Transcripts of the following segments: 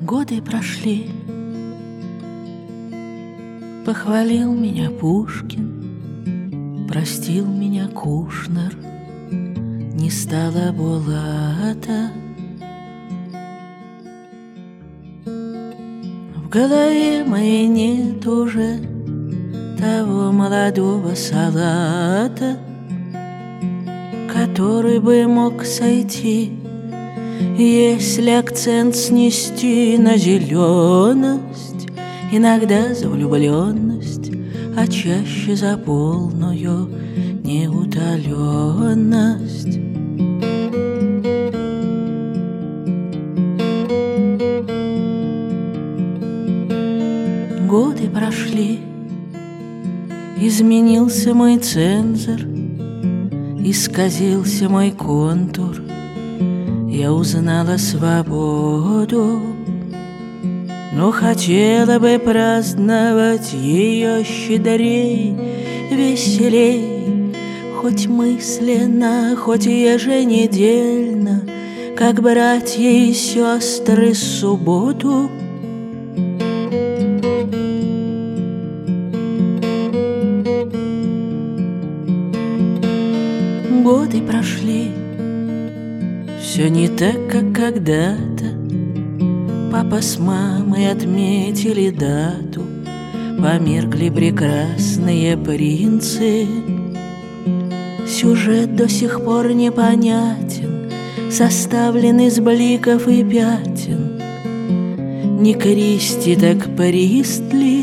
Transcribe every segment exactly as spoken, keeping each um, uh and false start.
Годы прошли, похвалил меня Пушкин, простил меня Кушнер, не стало Булата. В голове моей нет уже того молодого салата, который бы мог сойти, если акцент снести на зеленость, иногда за влюбленность, а чаще за полную неутоленность. Годы прошли, изменился мой цензор, исказился мой контур. Я узнала свободу, но хотела бы праздновать ее щедрей, веселей, хоть мысленно, хоть еженедельно, как братья и сестры субботу. Годы прошли, все не так, как когда-то. Папа с мамой отметили дату, померкли прекрасные принцы. Сюжет до сих пор непонятен, составлен из бликов и пятен. Не Кристи, так Пристли.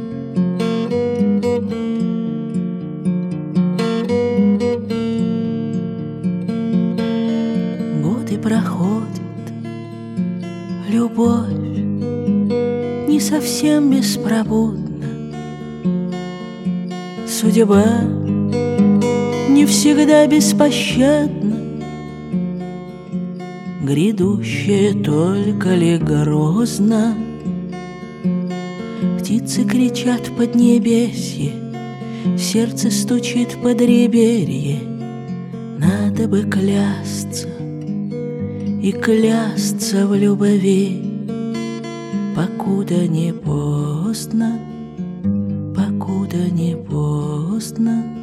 Годы проходят, любовь не совсем беспробудна, судьба не всегда беспощадна, грядущее только ли грозно. Птицы кричат в поднебесье, сердце стучит в подреберье. Надо бы клясться и клясться в любви, покуда не поздно, покуда не поздно.